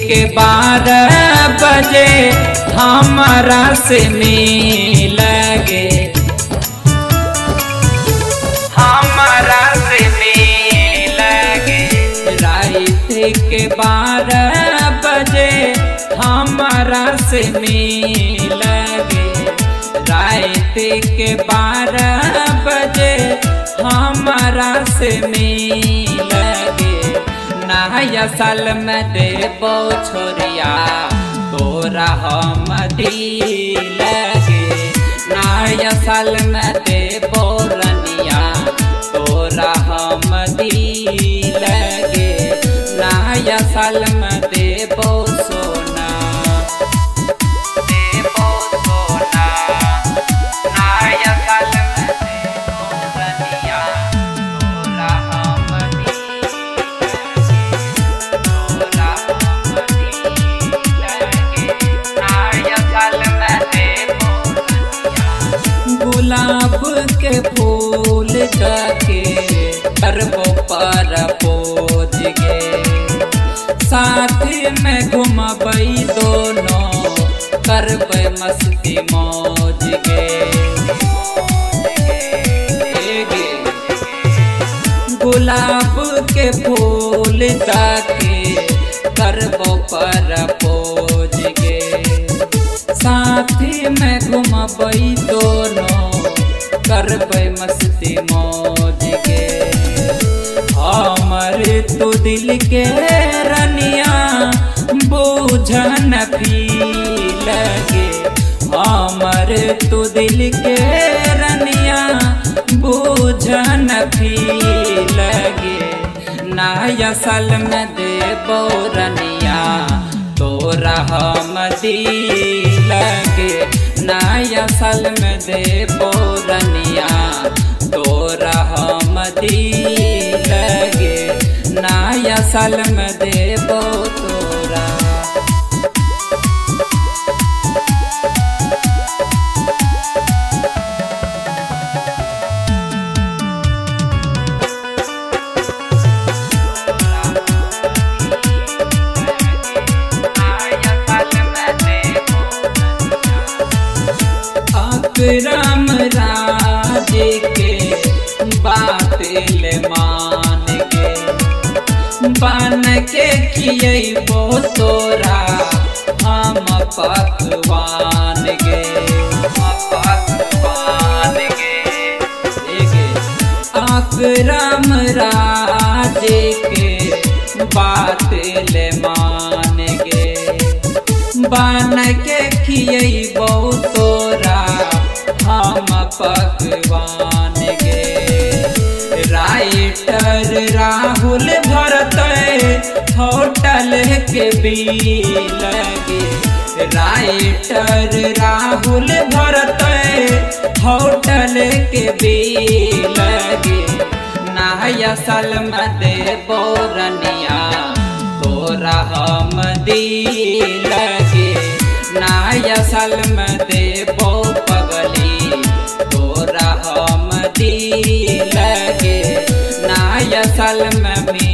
के 12 बजे हमारा से मिलगे, हमारा से मिलगे। रात के 12 बजे हमारा से मिलगे, रात के 12 बजे हमारा से मिलगे। नया साल में देबो छोरिया तोरा हम दिलगे, नया साल में देबो रनिया तोरा हम दिलगे, नया साल में देबो सोना, देबो सोना, नया साल में देबो रनिया तोरा हम दिलगे, तोरा हम दिलगे, नया साल में देबो रनिया। गुलाब के फूल जाके करबो पर पोज गे, साथ में घुमबई दोनों करबै मस्ती मौज गे। गुलाब के फूल जाके करबो पर पोज गे, साथ में घुमबई दोनों करबै मस्ती मौज गे। हमर तू दिल के रनिया बूझन लगे, हमर तू दिल के रनिया बूझन लगे। नया साल में देबो रनिया तोरा हम दिलगे, नया साल में देबो रनिया तोरा हम दिलगे, नया साल में देबो तोरा। राम राज के बात ले मान के, बन के खियबो तोरा हम पकवान गे, पकवान गे। राम राज के बात ले मान गे, बन के खियबो तोरा हम पकवान गे। राइटर राहुल भरत होटल के बिलगे, राइटर राहुल भरत होटल के बिलगे। नया साल में देबो रनिया तोरा हम दिलगे, नया साल में देबो पगली तोरा हम दिलगे, नया साल में